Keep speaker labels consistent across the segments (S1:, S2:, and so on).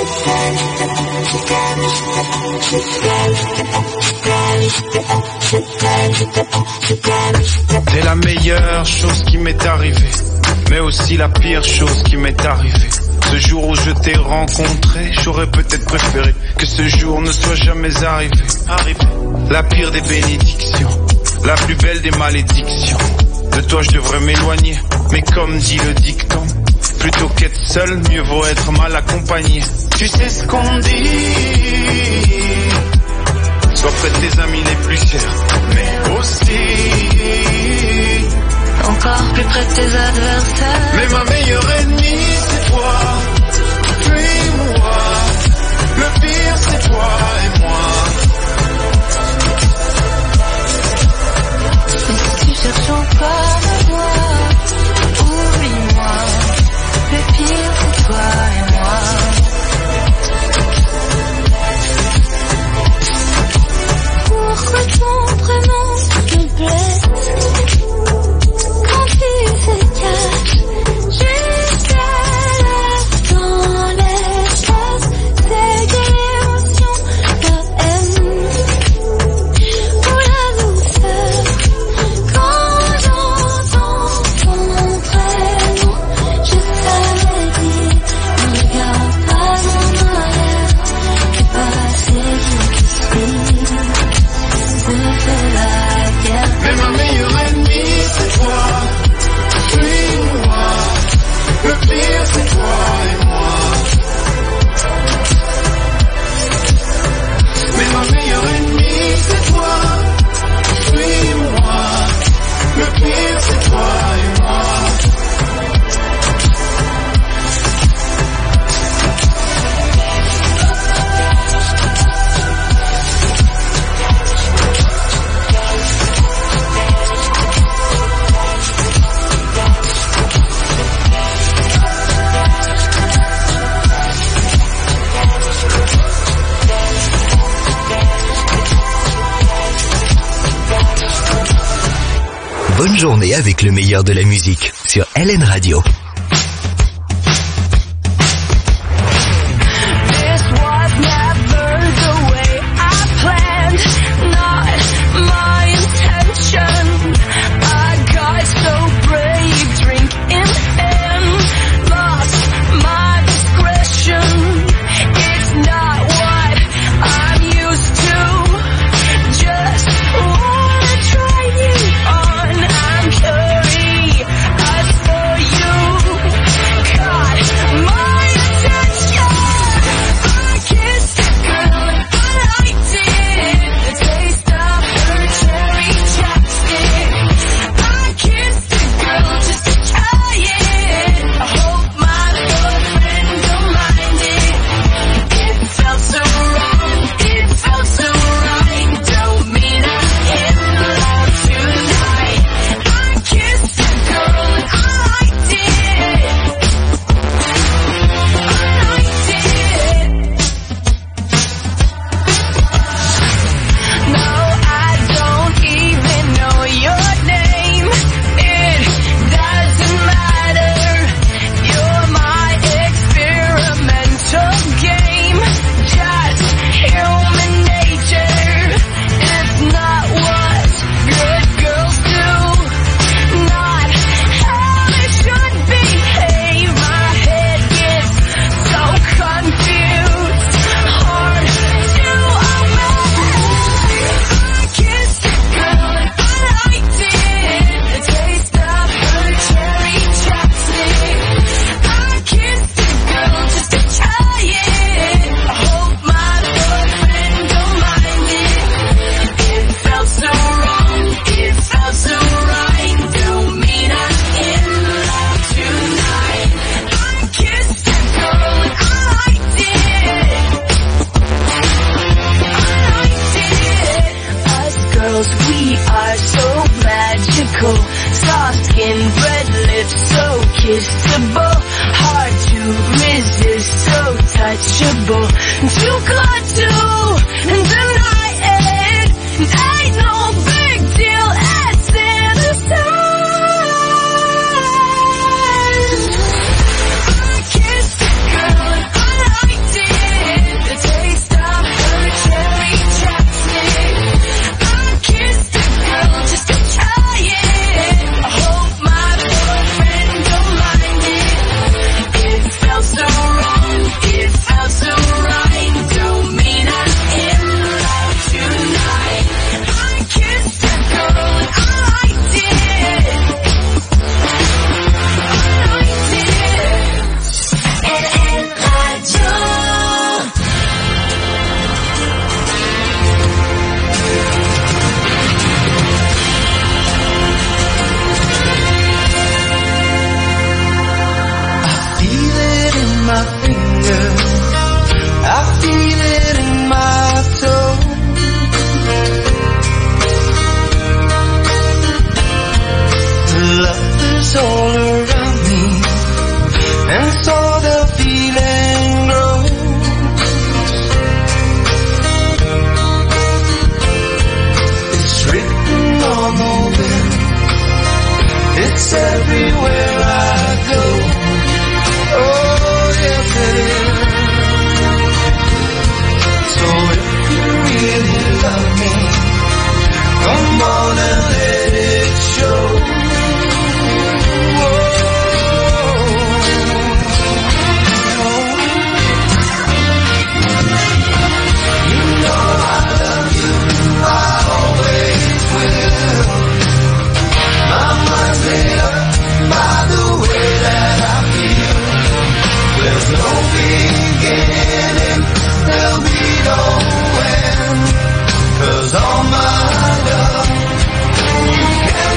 S1: T'es la meilleure chose qui m'est arrivée, mais aussi la pire chose qui m'est arrivée. Ce jour où je t'ai rencontré, j'aurais peut-être préféré que ce jour ne soit jamais arrivé. La pire des bénédictions, la plus belle des malédictions. De toi je devrais m'éloigner, mais comme dit le dicton, plutôt qu'être seul, mieux vaut être mal accompagné. Tu sais ce qu'on dit, sois près de tes amis les plus chers, mais aussi
S2: encore plus près de tes adversaires.
S1: Mais ma meilleure ennemie c'est toi, suis-moi. Le pire c'est toi et moi.
S2: Si tu cherches encore à voir, oublie-moi. Le pire c'est toi et moi. Pourquoi ton prénom te blesse quand tu se caches jusqu'à l'heure dans l'espace? C'est quelle émotion, la haine ou la douceur quand j'entends ton prénom? Je savais dire, ne regarde pas en arrière, fais pas c'est qui me fait la guerre.
S1: Mais ma meilleure ennemie c'est toi, suis-moi. Le pire c'est toi et moi. Mais ma meilleure ennemie c'est toi, suis-moi. Le pire c'est toi et moi.
S3: Bonne journée avec le meilleur de la musique sur LN Radio.
S2: You my finger, I feel it in my toe. Love is all around me, and so the feeling grows. It's written on the wind, it's everywhere I go. Oh, yes it is. So if you really love me, come on and let it show. All my love, you can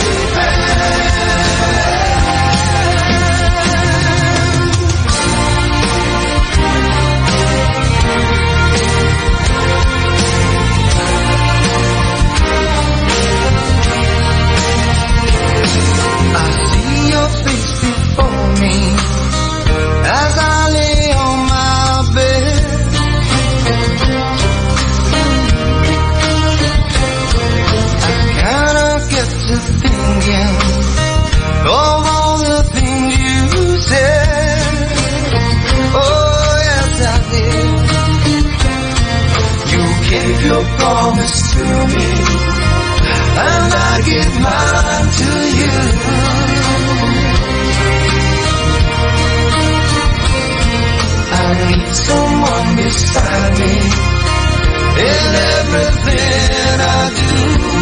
S2: I see your face before me as I lay on my bed. To thinking of all the things you said. Oh yes I did. You gave your promise to me, and I give mine to you. I need someone beside me in everything I do.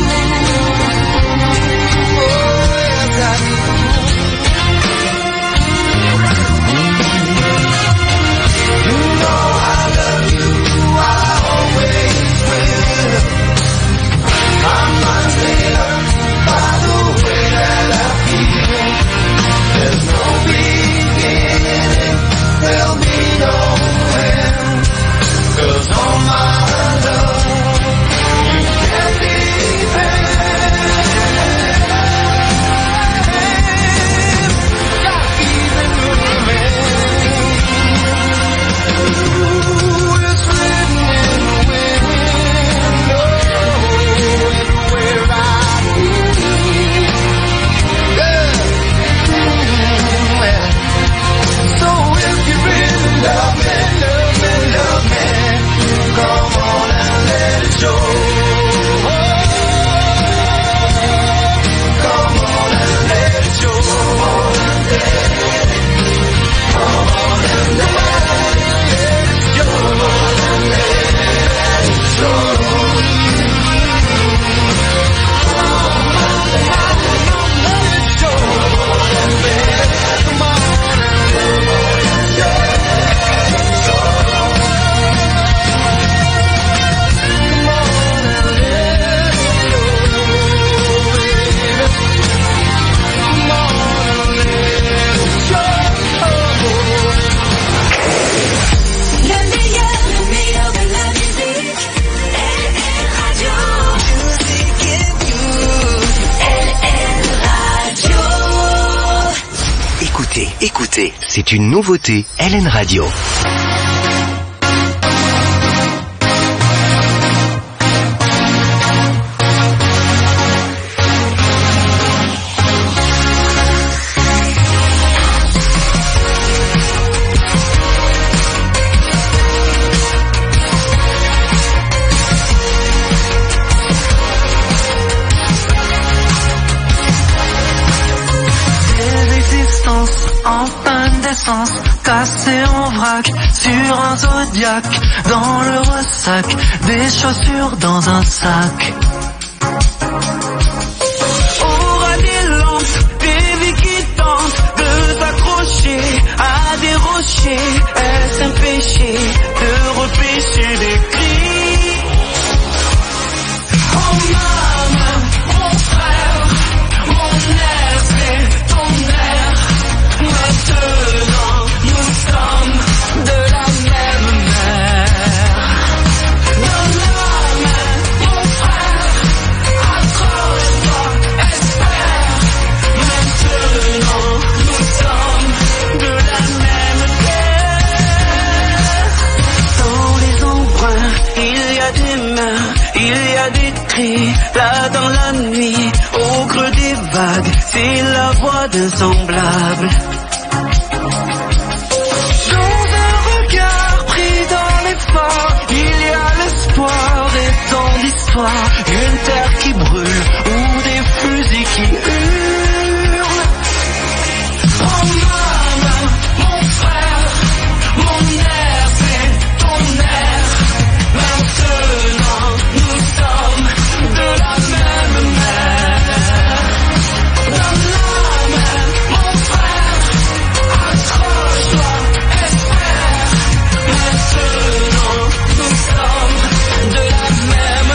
S3: Écoutez, c'est une nouveauté LN Radio.
S2: Cassé en vrac sur un Zodiac, dans le ressac, des chaussures dans un sac. Aura des lampes, des vies qui tentent de s'accrocher à des rochers. Est-ce un péché de repêcher des cris? Oh maman, mon frère, mon air, c'est ton air. Maintenant, nous sommes nuit, là dans la nuit, au creux des vagues, c'est la voix d'un semblable. Dans un regard pris dans l'effort, il y a l'espoir et tant d'histoires, une terre qui brûle ou des fusils qui hurlent. Prends ma main, mon frère, mon air, c'est ton air. Maintenant, nous sommes de la même mer. Donne la main, mon frère, accroche-toi, espère. Maintenant, nous sommes de la même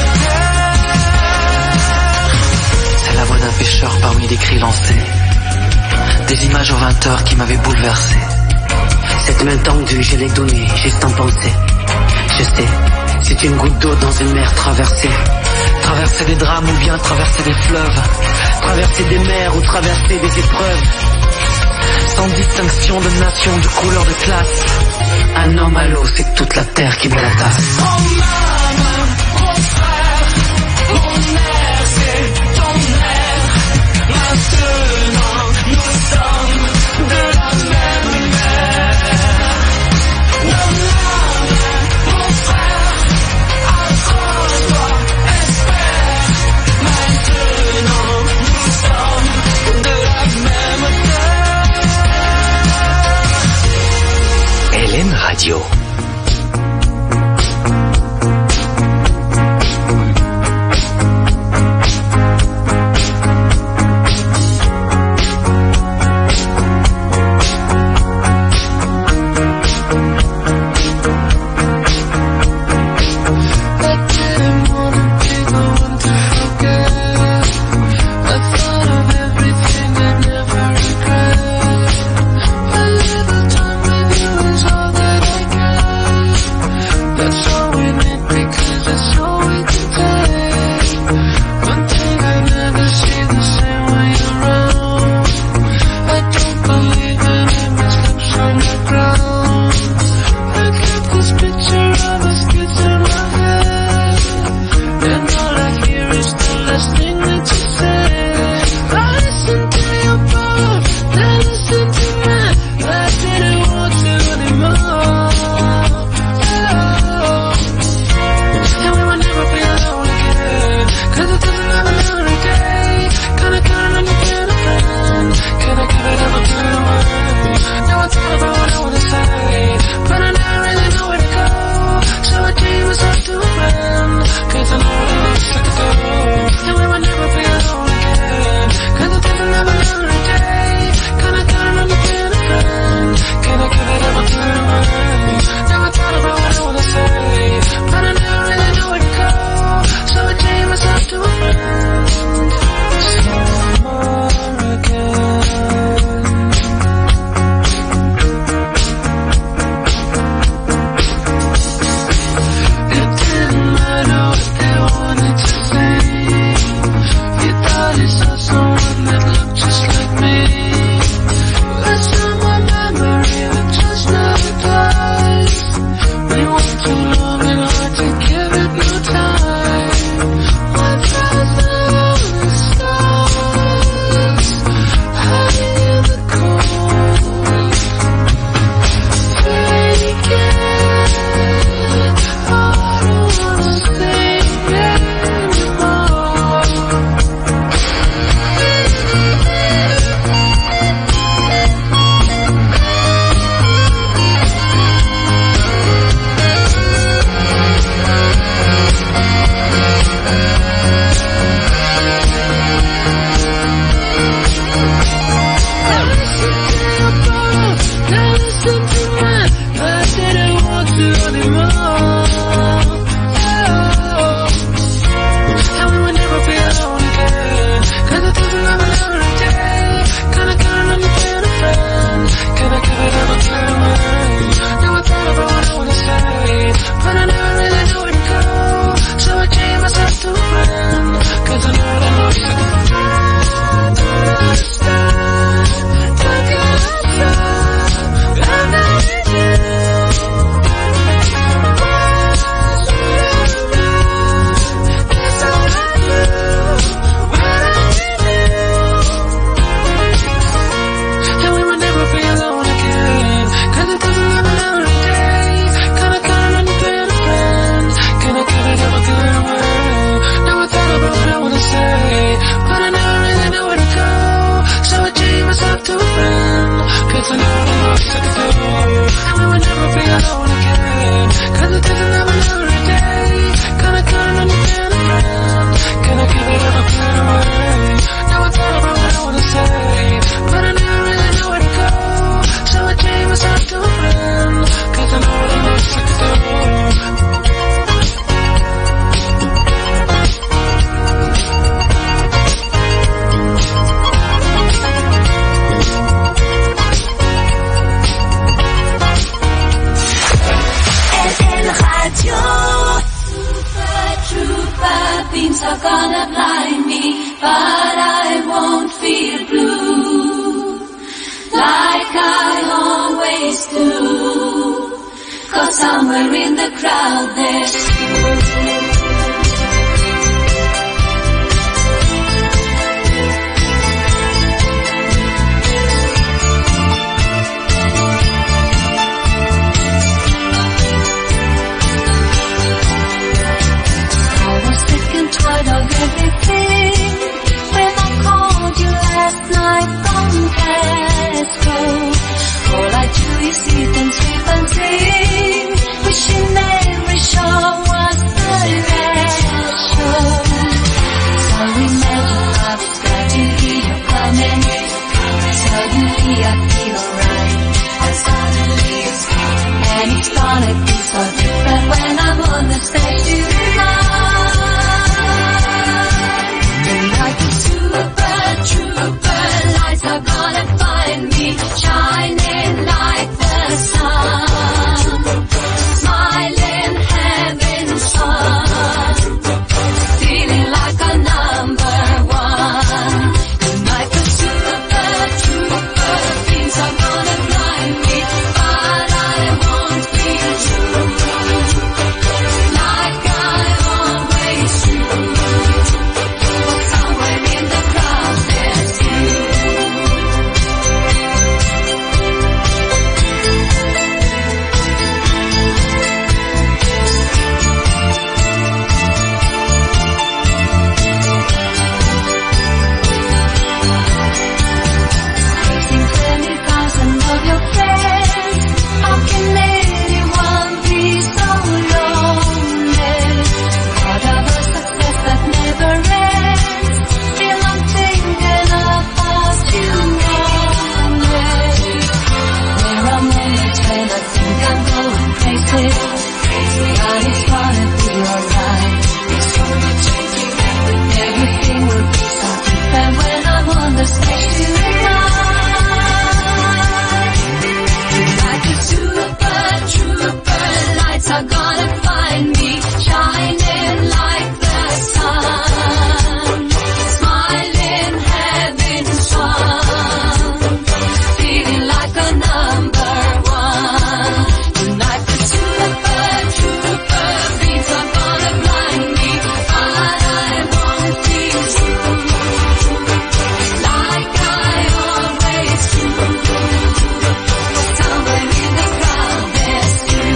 S2: terre. C'est la voix d'un pêcheur parmi des cris lancés, des images aux 20 heures qui m'avaient bouleversé. Cette main tendue, je l'ai donnée, j'ai sans penser. Je sais, c'est une goutte d'eau dans une mer traversée. Traverser des drames ou bien traverser des fleuves, traverser des mers ou traverser des épreuves. Sans distinction de nation, de couleur, de classe. Un homme à l'eau, c'est toute la terre qui me la tasse. Prends ma main, mon frère, mon air, c'est ton air. Maintenant, nous sommes de la même mer. Donne la main, mon frère, accroche-toi, espère. Maintenant, nous sommes de la même terre.
S3: LN Radio.
S4: A little time with you is all that I get. gonna blind me, but I won't feel blue like I always do, 'cause somewhere in the crowd there's you. Tired of everything. When I called you last night from Glasgow, all I do is sit and sleep and sing, wishing every show was the last show. So imagine I was glad to hear you coming. Suddenly I feel alright, and suddenly it's gone. And it's gonna be so different when I'm on the stage tonight. Trooper lights are gonna find me shining like the sun, smiling, having fun, feeling like a number one. Tonight the super trooper things are gonna blind me, but I won't feel true like I always do. But somewhere in the crowd there's you. Facing 20,000 of your friends, how can anyone be so lonely? Part of a success that never ends. Still I'm thinking about you only. There are moments when I think I'm going crazy, but it's gonna be alright. It's gonna change me. Everything will be so different when I'm on the stage tonight. Like a super trooper, lights are gonna find me shining like the sun, smiling, having fun, feeling like a number one. Tonight the super trooper beats are gonna blind me, but I won't feel true like I always do. Somewhere in the crowd there's you.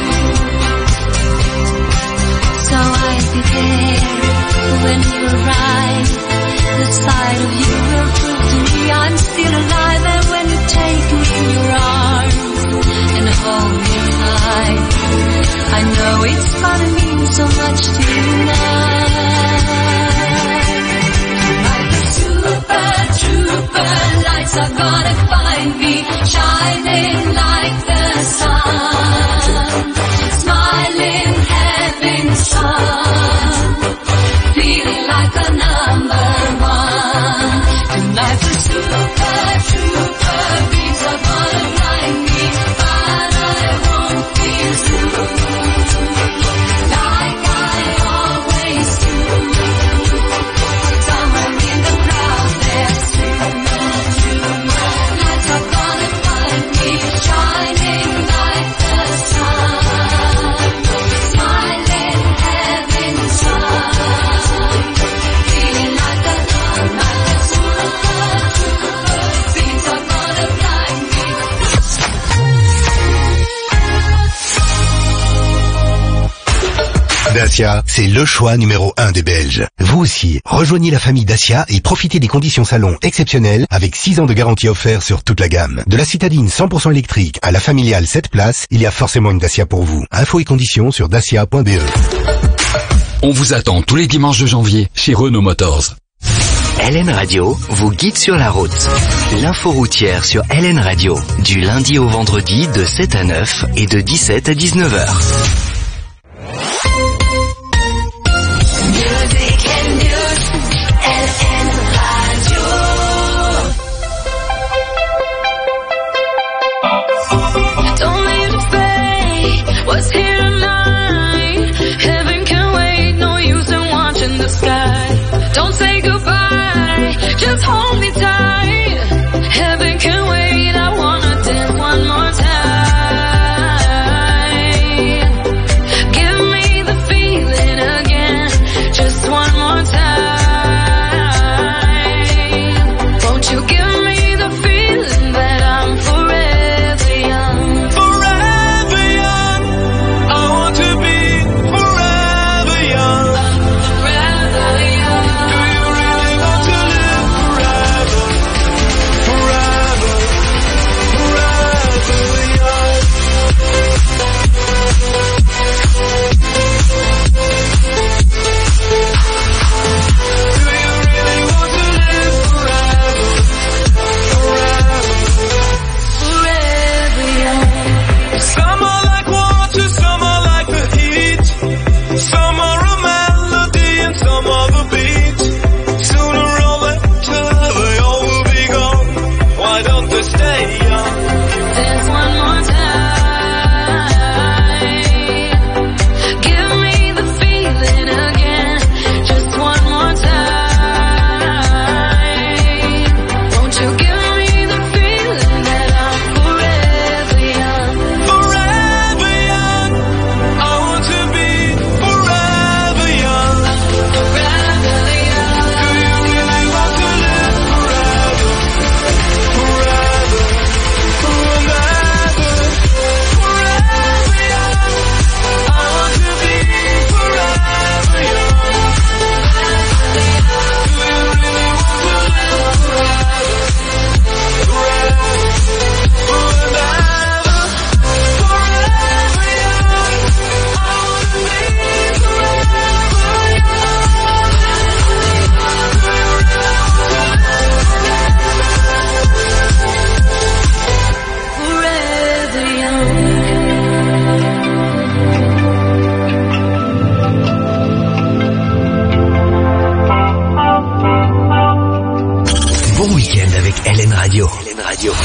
S4: So I'll be there when you arrive. The sight of you will prove to me I'm still alive. And when you take me in your arms and hold me tight, I know it's gonna mean so much to you now. Like a super trooper, lights are gonna find me shining like the sun, smiling, having fun, feeling like a number one. Tonight the super trooper beats are gonna blind me, but I won't feel true like I always do. Somewhere in the crowd there's you. Lights are gonna find me shining like the sun, smiling, having fun, feeling like a super trooper. Things are gonna blind me.
S3: Dacia, c'est le choix numéro 1 des Belges. Vous aussi, rejoignez la famille Dacia et profitez des conditions salon exceptionnelles avec 6 ans de garantie offerte sur toute la gamme. De la citadine 100% électrique à la familiale 7 places, il y a forcément une Dacia pour vous. Infos et conditions sur dacia.be.
S5: On vous attend tous les dimanches de janvier chez Renault Motors.
S3: LN Radio vous guide sur la route. L'info routière sur LN Radio, du lundi au vendredi de 7 à 9 et de 17 à 19h.
S4: Music and news, LN Radio. Don't leave it fade, what's here tonight? Heaven can wait, no use in watching the sky.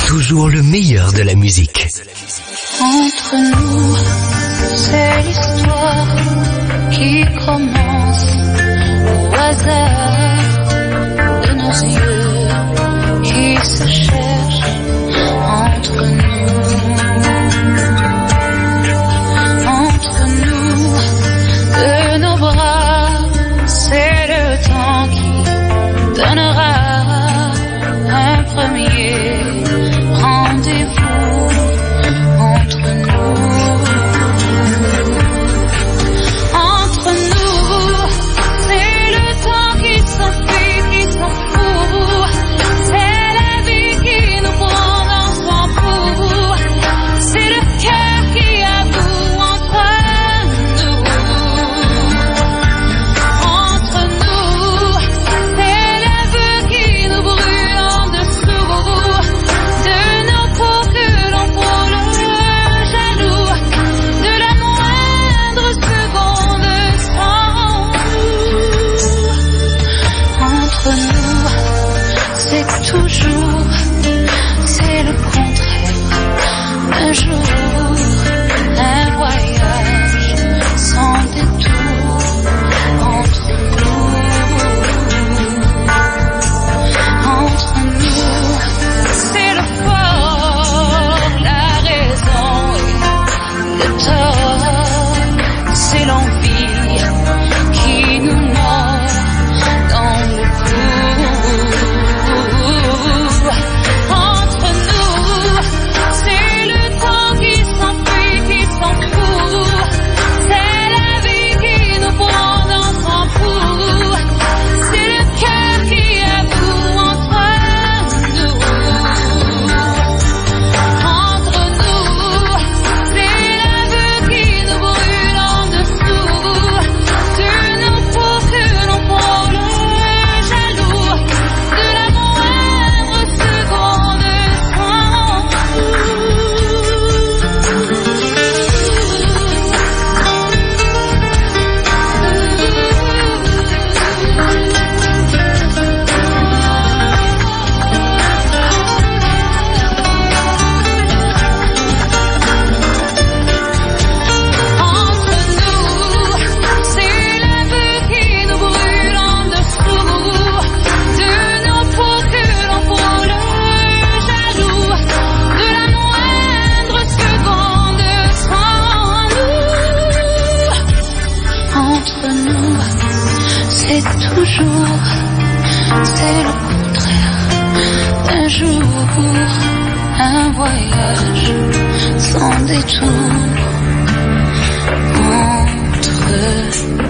S6: toujours le meilleur de la musique.
S4: Entre nous, c'est l'histoire qui commence au hasard de nos yeux qui se cherchent entre nous, de nos bras, c'est le temps qui donnera un premier rendez-vous entre nous. Entre nous, c'est le temps qui s'enfuit, qui s'en fout. C'est la vie qui nous prend dans son pouls. C'est le cœur qui avoue entre nous. Entre nous, c'est le feu qui nous brûle en dessous de nos peaux que l'on frôle jaloux de la moindre seconde sans nous. Entre nous, c'est toujours, c'est le contraire. Un jour, un voyage sans détour entre nous. Entre nous, c'est le fort, la raison et le tort. C'est l'envie qui nous mord dans le cou. Entre nous, c'est le temps qui s'enfuit, qui s'en fout. C'est la vie qui nous prend dans son pouls. C'est le cœur qui avoue entre nous. Entre nous, c'est la vue qui nous brûle en dessous de nos peaux que l'on frôle jaloux de la moindre seconde Entre nous, c'est la vue qui nous brûle en dessous de nos peaux que l'on frôle jaloux de la moindre seconde sans nous. Entre nous, c'est toujours, c'est le contraire. Un jour, un voyage sans détour entre nous.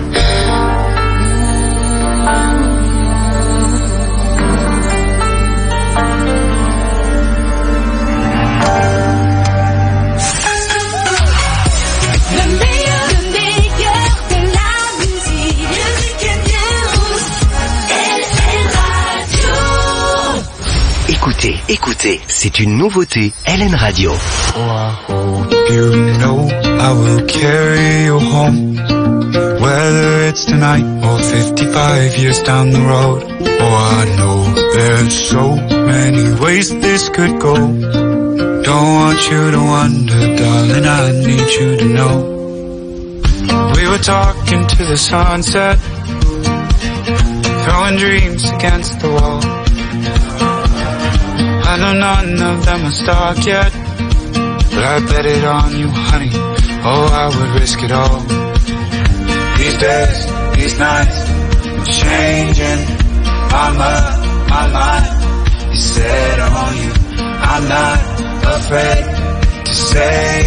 S4: Le meilleur de la musique. Musique et news. LN Radio.
S6: Écoutez, écoutez, c'est une nouveauté LN Radio.
S1: Oh, I hope you know I will carry you home, whether it's tonight or 55 years down the road. Oh, I know there's so many ways this could go. Don't want you to wonder, darling, I need you to know. We were talking to the sunset, throwing dreams against the wall. I know none of them are stuck yet, but I bet it on you, honey. Oh, I would risk it all. These days, these nights, I'm changing my mind is set on you. I'm not afraid to say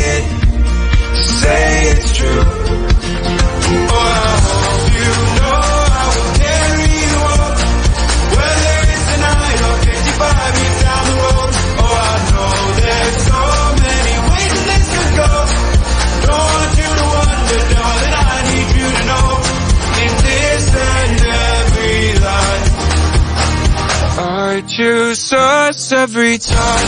S1: it's true. Oh, I hope you know I will carry you home, whether it's tonight or 55 years down the road. Oh, I know there's so many ways this could go. Don't want you to wonder, darling, I need you to know. In this and every life, I choose us every time.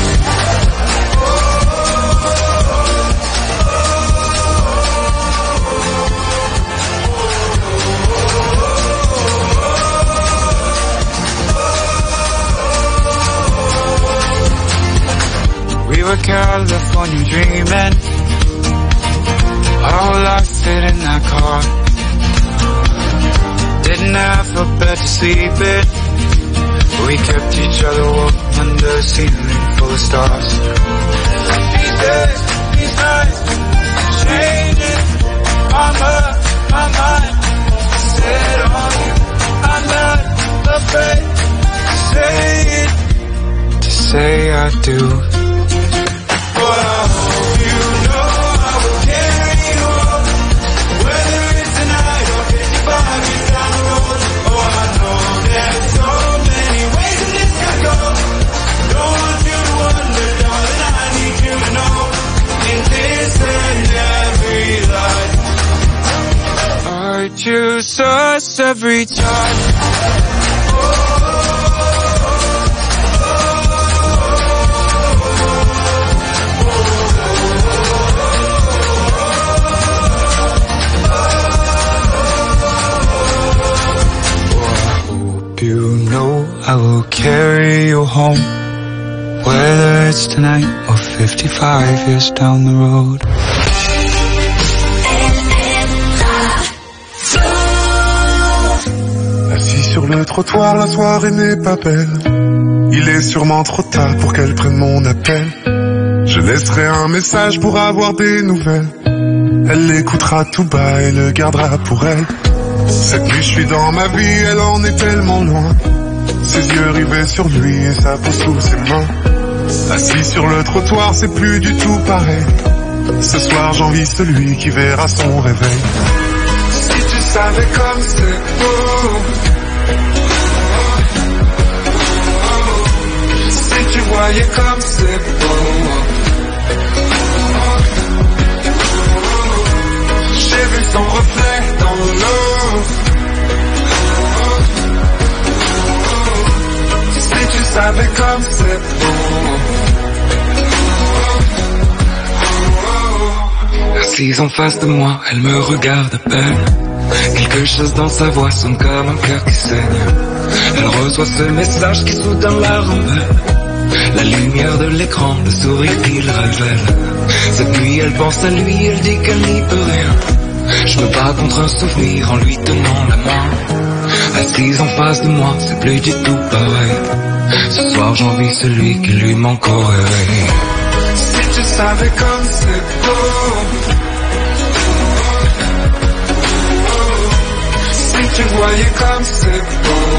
S1: I felt better sleeping. We kept each other warm under a ceiling full of stars. These days, these nights, changing my mind. Set on you, I'm not afraid to say I do. But I hope you know I will carry you home, whether it's tonight or 55 years down the road. Oh, I know there's so many ways that this could go. Don't want you to wonder, darling, I need you to know. In this and every life, I choose us every time. You know I will carry you home, whether it's tonight or 55 years down the road.
S7: Assis sur le trottoir, la soirée n'est pas belle. Il est sûrement trop tard pour qu'elle prenne mon appel. Je laisserai un message pour avoir des nouvelles. Elle l'écoutera tout bas et le gardera pour elle. Cette nuit je suis dans ma vie, elle en est tellement loin. Ses yeux rivés sur lui et sa peau sous ses mains. Assis sur le trottoir, c'est plus du tout pareil. Ce soir j'envie celui qui verra son réveil. Si tu savais comme c'est beau, si tu voyais comme c'est beau. J'ai vu son reflet dans l'eau. Si tu savais comme c'est beau.
S1: Assise en face de moi, elle me regarde à peine. Quelque chose dans sa voix sonne comme un cœur qui saigne. Elle reçoit ce message qui soudain la rembelle. La lumière de l'écran, le sourire qu'il révèle. Cette nuit elle pense à lui, elle dit qu'elle n'y peut rien. Je me bats contre un souvenir en lui tenant la main. Assise en face de moi, c'est plus du tout pareil. Ce soir j'envie celui qui lui manque au réveil. Si tu savais comme c'est beau, si tu voyais comme c'est beau.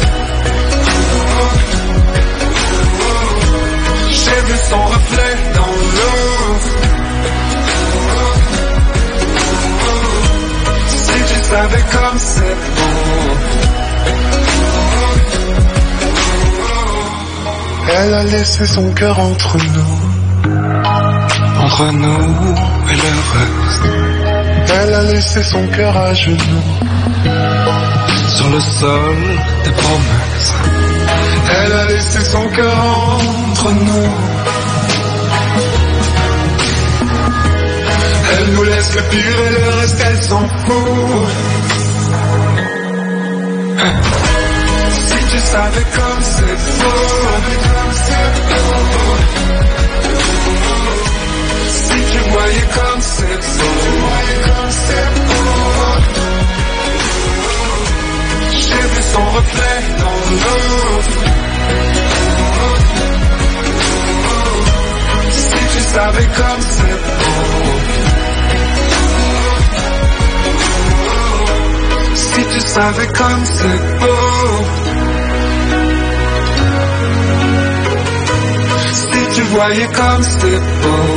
S1: J'ai vu son reflet dans l'eau. Si tu savais comme c'est beau. Elle a laissé son cœur entre nous et le reste. Elle a laissé son cœur à genoux sur le sol des promesses. Elle a laissé son cœur entre nous. Elle nous laisse le pire et le reste elle s'en fout. Si tu savais comme c'est beau, si tu voyais comme c'est beau. J'ai vu son reflet dans l'eau. Si tu savais comme c'est beau. Si tu savais comme c'est beau. Si tu voyais comme c'est beau.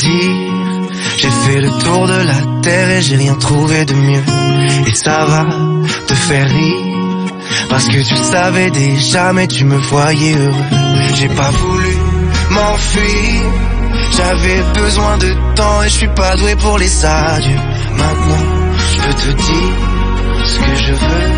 S2: dire, j'ai fait le tour de la terre et j'ai rien trouvé de mieux. Et ça va te faire rire, parce que tu savais déjà mais tu me voyais heureux. J'ai pas voulu m'enfuir, j'avais besoin de temps et je suis pas doué pour les adieux. Maintenant, je peux te dire ce que je veux.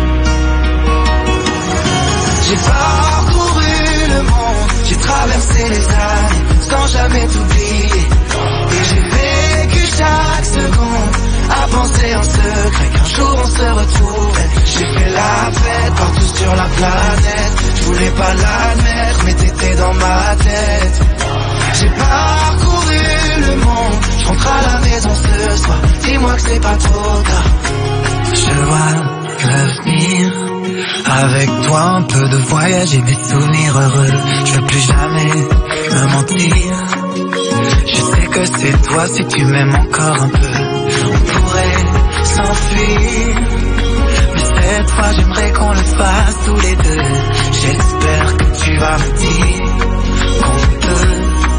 S2: J'ai parcouru le monde, j'ai traversé les années sans jamais t'oublier. Et j'ai vécu chaque seconde à penser en secret qu'un jour on se retrouverait. J'ai fait la fête partout sur la planète, je voulais pas l'admettre mais t'étais dans ma tête. J'ai parcouru le monde, je rentre à la maison ce soir, dis-moi que c'est pas trop tard. Je vois l'avenir, avec toi un peu de voyage et des souvenirs heureux. Je veux plus jamais me mentir, je sais que c'est toi si tu m'aimes encore un peu. On pourrait s'enfuir, mais cette fois j'aimerais qu'on le fasse tous les deux. J'espère que tu vas me dire qu'on peut.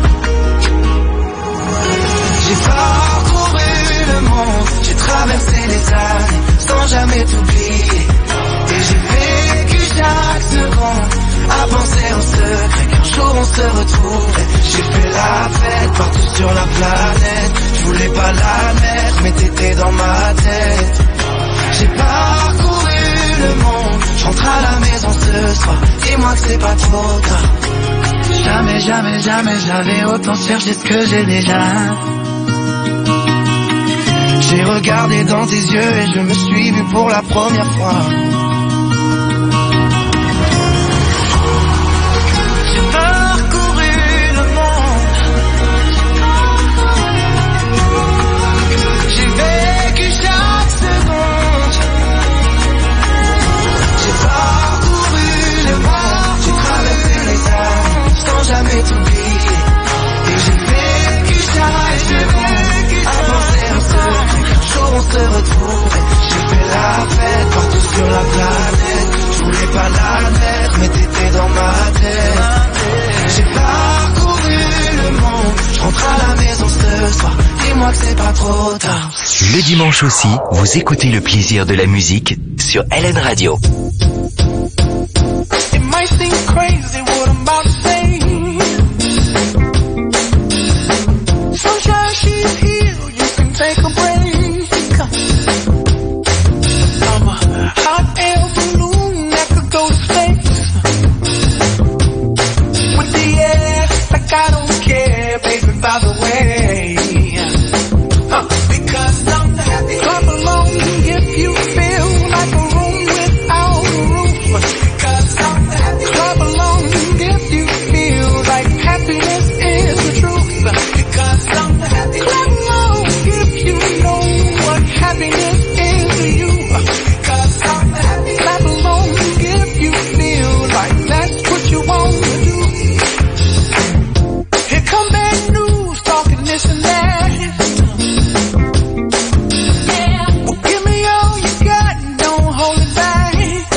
S2: J'ai parcouru le monde, j'ai traversé les années sans jamais t'oublier. Et j'ai vécu chaque seconde à penser en secret qu'un jour on se retrouverait. J'ai fait la fête partout sur la planète, je voulais pas l'admettre mais t'étais dans ma tête. J'ai parcouru le monde, je rentre à la maison ce soir, dis-moi que c'est pas trop tard. Jamais, jamais, jamais j'avais autant cherché ce que j'ai déjà. J'ai regardé dans tes yeux et je me suis vu pour la première fois. J'ai parcouru le monde, j'ai vécu chaque seconde. J'ai parcouru le monde, j'ai traversé les années sans jamais t'oublier. Et j'ai vécu chaque seconde à penser en secret. On se retrouve, j'ai fait la fête partout sur la planète. Je voulais pas l'admettre, mais t'étais dans ma tête. J'ai parcouru le monde, je rentre à la maison ce soir, dis-moi que c'est pas trop tard.
S6: Le dimanche aussi, vous écoutez le plaisir de la musique sur LN Radio.
S2: It might seem crazy what I'm about to say. Sunshine, she's here, you can take a break. I'm a hot air balloon that could go to space. With the air, like I don't care, baby, by the way. Because I'm happy. Clap along if you feel like a room without a roof. Because I'm happy. Clap along if you feel like happiness is the truth. Because I'm happy. Clap along if you know what happiness is to you. Because I'm happy. Clap along if you feel like that's what you want to do. Here come bad news, talking this and that. Yeah. Well, give me all you got and don't hold it back.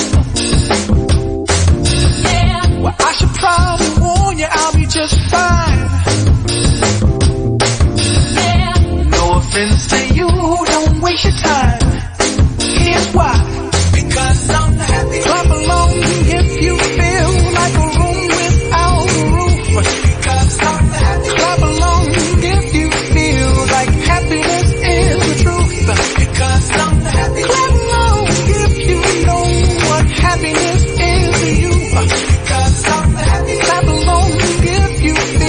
S2: Yeah. Well, I should probably warn you, I'll be just fine. Yeah. No offense to you, don't waste your time. Here's why. Because I'm happy. Clap along if you feel like a room without a roof. Because I'm happy. Clap along if you feel like happiness is the truth. Because I'm happy. Clap along if you know what happiness is to you. Because I'm happy. Clap along if you feel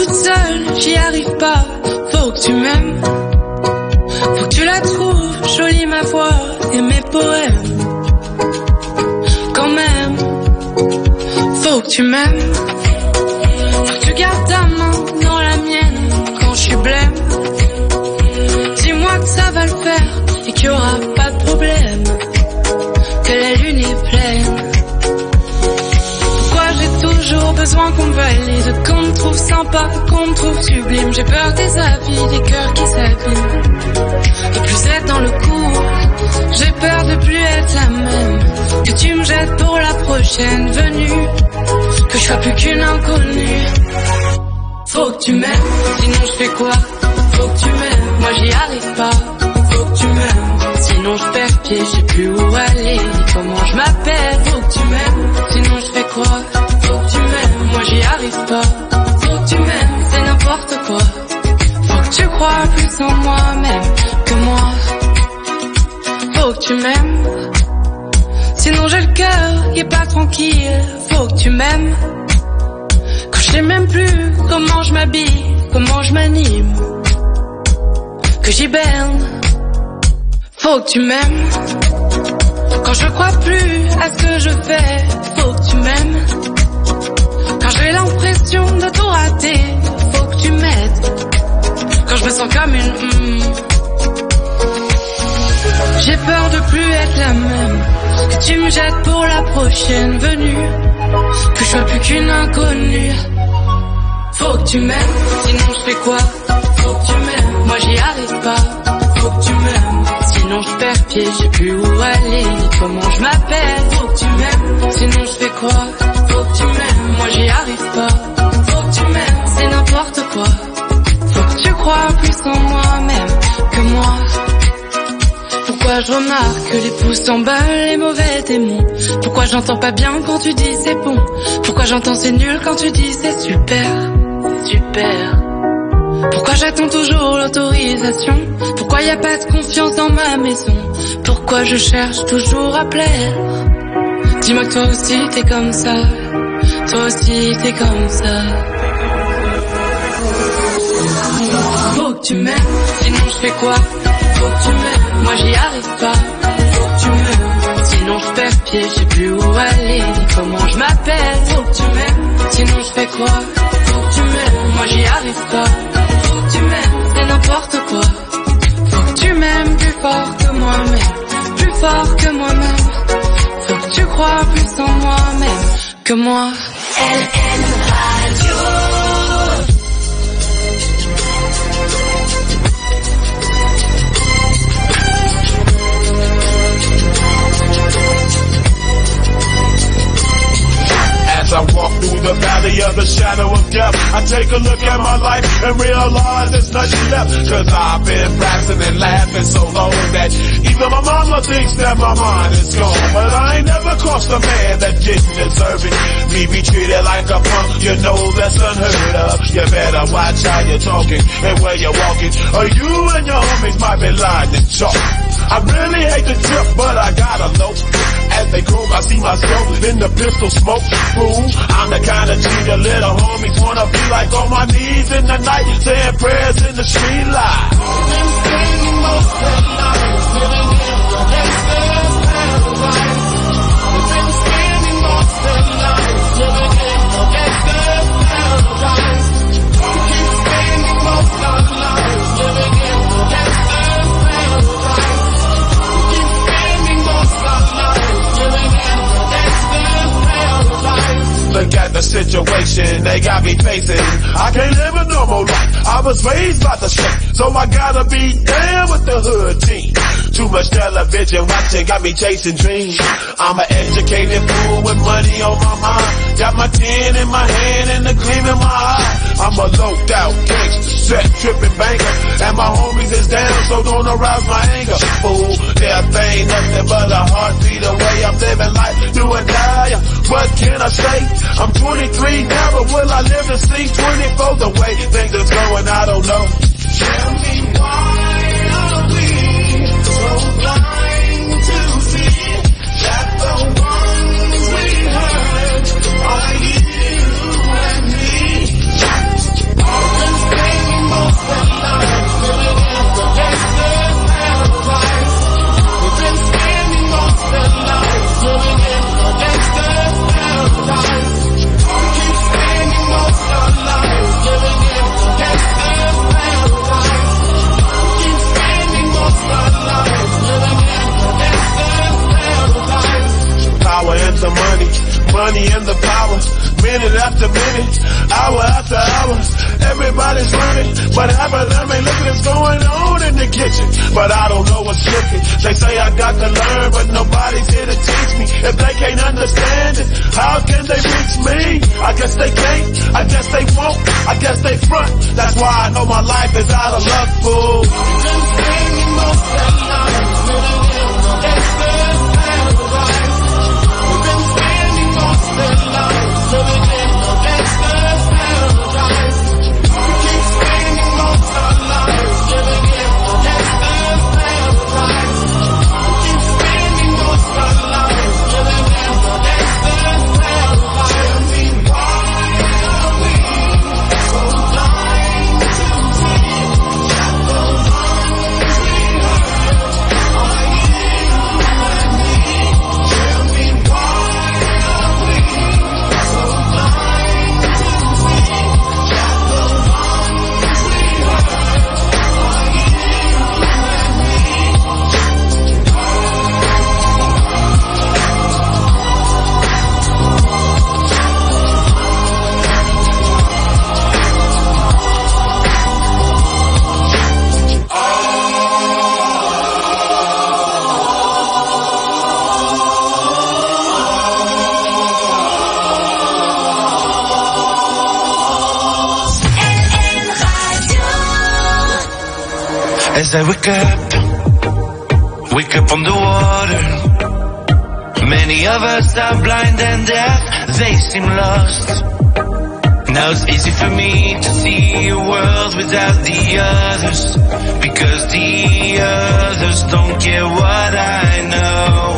S8: toute seule, j'y arrive pas. Faut que tu m'aimes. Faut que tu la trouves jolie ma voix et mes poèmes. Quand même, faut que tu m'aimes. Faut que tu gardes ta main dans la mienne quand je suis blême. Dis-moi que ça va le faire et qu'il y aura pas de problème. Que la lune est pleine. Pourquoi j'ai toujours besoin qu'on me valide, qu'on me trouve sympa, qu'on me trouve sublime. J'ai peur des avis, des cœurs qui s'abîment. De plus être dans le cours, j'ai peur de plus être la même. Que tu me jettes pour la prochaine venue, que je sois plus qu'une inconnue. Faut que tu m'aimes, sinon je fais quoi? Faut que tu m'aimes, moi j'y arrive pas. Faut que tu m'aimes, sinon je perds pied, je sais plus où aller, ni comment je m'appelle. Faut que tu m'aimes, sinon je fais quoi? Faut que tu m'aimes, moi j'y arrive pas. Faut que tu m'aimes, c'est n'importe quoi. Faut que tu crois plus en moi-même que moi. Faut que tu m'aimes, sinon j'ai le cœur qui est pas tranquille. Faut que tu m'aimes, quand je sais même plus comment je m'habille, comment je m'anime, que j'hiberne. Faut que tu m'aimes, quand je crois plus à ce que je fais. Faut que tu m'aimes, quand j'ai l'impression de tout rater. Faut que tu m'aides, quand je me sens comme une J'ai peur de plus être la même, que tu me jettes pour la prochaine venue, que je sois plus qu'une inconnue. Faut que tu m'aimes, sinon je fais quoi? Faut que tu m'aimes, moi j'y arrive pas. Faut que tu m'aimes, sinon je perds pied, je sais plus où aller, ni comment je m'appelle. Faut que tu m'aimes, sinon je fais quoi? Faut que tu m'aimes, moi j'y arrive pas. Faut que tu m'aimes, c'est n'importe quoi. Faut que tu crois plus en moi-même que moi. Pourquoi je remarque que les pouces s'emballent, les mauvais démons? Pourquoi j'entends pas bien quand tu dis c'est bon? Pourquoi j'entends c'est nul quand tu dis c'est super, super? Pourquoi j'attends toujours l'autorisation? Pourquoi y a pas de confiance dans ma maison? Pourquoi je cherche toujours à plaire? Dis-moi que toi aussi t'es comme ça. Toi aussi t'es comme ça. Faut que tu m'aimes, sinon je fais quoi? Faut que tu m'aimes, moi j'y arrive pas. Faut que tu m'aimes, sinon je perds pied, je sais plus où aller, ni comment je m'appelle. Faut que tu m'aimes, sinon je fais quoi? Faut que tu m'aimes, moi j'y arrive pas. Faut que tu m'aimes, c'est n'importe quoi. Faut que tu m'aimes plus fort que moi-même, plus fort que moi-même. Faut que tu crois plus en moi-même que moi. LM Radio.
S9: As I walk through the valley of the shadow of death, I take a look at my life and realize there's nothing left. Cause I've been blasting and laughing so long that even my mama thinks that my mind is gone. But I ain't never crossed a man that didn't deserve it. Me be treated like a punk, you know that's unheard of. You better watch how you're talking and where you're walking, or you and your homies might be lying to chalk. I really hate the trip, but I gotta know. As they grow, I see myself in the pistol smoke. Fool, I'm the kind of G the little homies wanna be like, on my knees in the night, saying prayers in the street light. Been spending most of the night living in the gangster's paradise. We've been spending most of the night living in the gangster's paradise. We keep spending most of the night living in the gangster's paradise. We keep spending most of the night living in the gangster's paradise. Look at the situation they got me facing. I can't live a normal life. I was raised by the street, so I gotta be down with the hood team. Too much television watching got me chasing dreams. I'm an educated fool with money on my mind. Got my tin in my hand and the gleam in my eye. I'm a loped out gangster, set tripping banker, and my homies is down, so don't arouse my anger. Fool, death ain't nothing but a heartbeat away. I'm living life, do or die. What can I say? I'm 23 now, but will I live to see 24? The way things are going, I don't know. Tell me why are we so blind to see that the ones we hurt are you and me? Are But half of them ain't looking what's going on in the kitchen. But I don't know what's cooking. They say I got to learn, but nobody's here to teach me. If they can't understand it, how can they reach me? I guess they can't, I guess they won't, I guess they front. That's why I know my life is out of luck, fool.
S1: As I wake up on the water. Many of us are blind and deaf, they seem lost. Now it's easy for me to see a world without the others, because the others don't get what I know.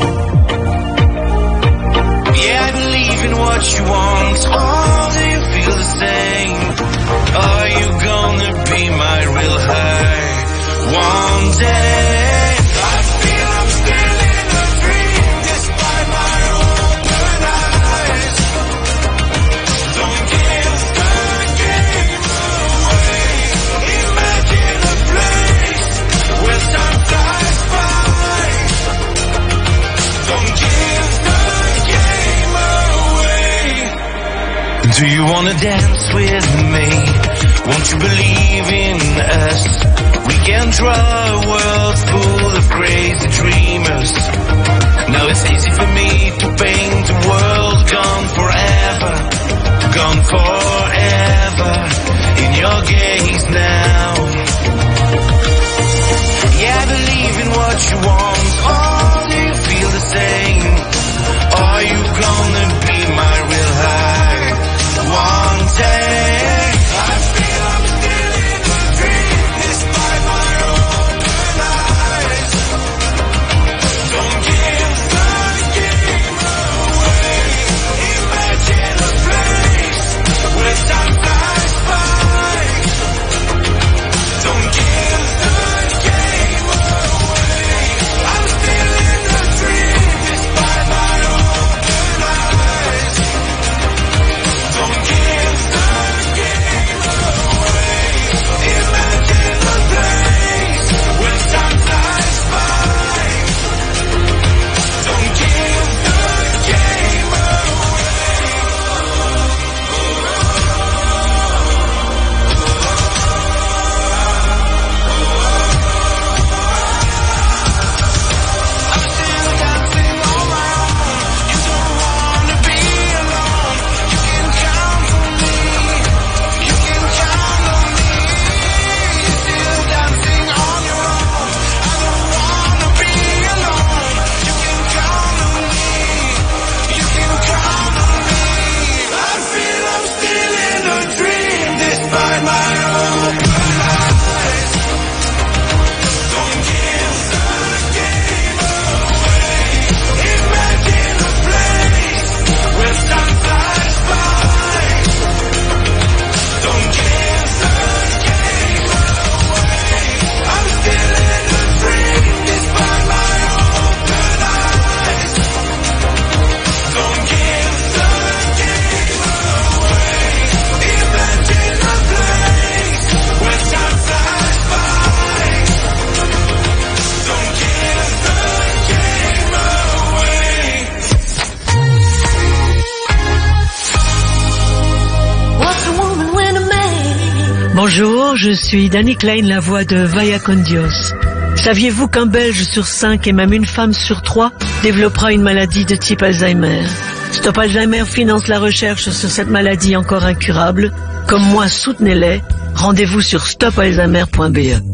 S1: Yeah, I believe in what you want. Oh, do you feel the same? Are you gonna be my real high one day? I feel I'm still in a dream, despite my open eyes. Don't give the game away. Imagine a place where time flies by. Don't give the game away. Do you wanna dance with me? Won't you believe in us? We can draw a world full of crazy dreamers. Now it's easy for me to paint a world gone forever, gone forever, in your gaze now. Yeah, I believe in what you want. Oh, do you feel the same? Are you gonna be my real high one day? I feel I'm still in a dream, despite my open eyes. Don't give the game away. Imagine a place where time flies by. Don't give the game away. I'm still in a dream, despite my open eyes. Don't give the game away. Imagine a place where time flies by. Don't give the game I'm still dancing on my own. You don't wanna be alone. You can count on me. You can count on me. You're still dancing on your own. I don't wanna be alone. You can count on me. You can count on me. I feel I'm still in a dream, despite my open eyes. Don't give the game away. Imagine a place where time flies by. Don't give the game away. I'm still in a dream, despite my open eyes. Don't give the game away. Imagine a place where
S10: Bonjour, je suis Dani Klein, la voix de Vaya con Dios. Saviez-vous qu'un Belge sur 5 et même une femme sur 3 développera une maladie de type Alzheimer? Stop Alzheimer finance la recherche sur cette maladie encore incurable. Comme moi, soutenez-les. Rendez-vous sur stopalzheimer.be.